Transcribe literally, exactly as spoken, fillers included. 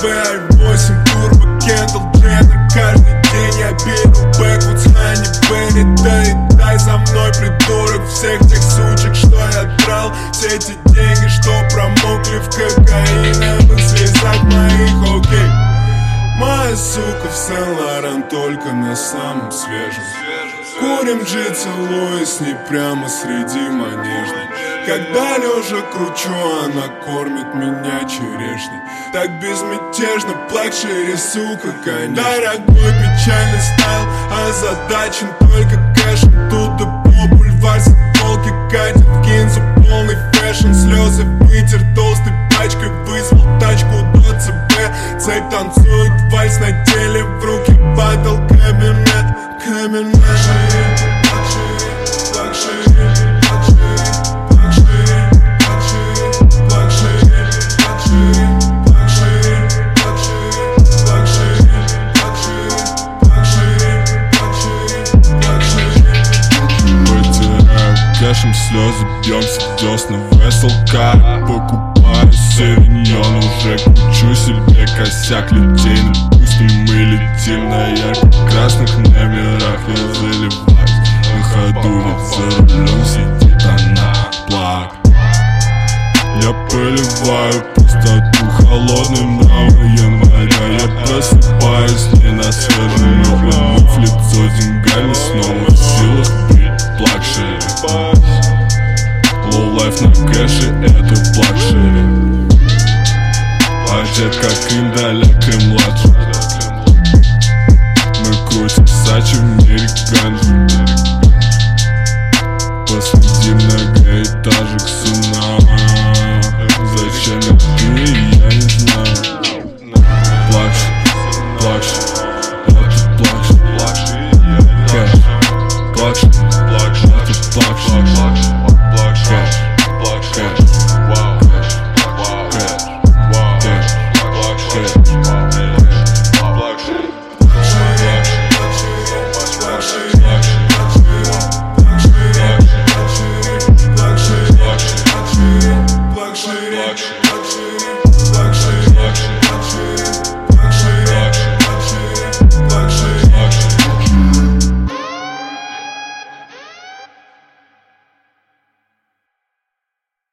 вэ ай восемь, турбо, Кендалл Дженнер. Каждый день я беру бэквудс, Хани Берри. Да и дай за мной, придурок, всех тех сучек, что я драл. Все эти деньги, что промокли в кокаиновых слезах моих, окей. Моя сука в Сен-Лоран только на самом свежем. Курим джи, целуясь с ней прямо среди манежной. Когда лежа кручу, она кормит меня черешней. Так безмятежно, плакшери, сука, конечно. Дорогой печальный стайл, озадачен только кэшем. Тут и по бульварской полки катит в гинзу полный фэшн. Слезы вытер толстой пачкой, вызвал тачку до ЦБ. Цепь танцует вальс на теле, в руки падал кабинет. Кабинет. Кэшем слезы, бьемся в десна в эс эл ка. Покупаю савиньон, уже кручу себе косяк людей. Ну пусть мы летим на ярко-красных номерах. Я заливаюсь на ходу, ведь за рулем сидит она, плак. Я поливаю пустоту холодным